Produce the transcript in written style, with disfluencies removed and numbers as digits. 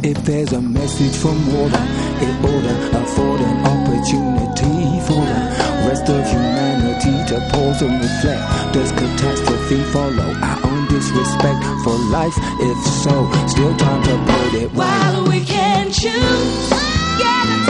If there's a message from water, it ought to afford an opportunity for the rest of humanity to pause and reflect. Does catastrophe follow our own disrespect for life? If so, still time to put it right. While we can choose, get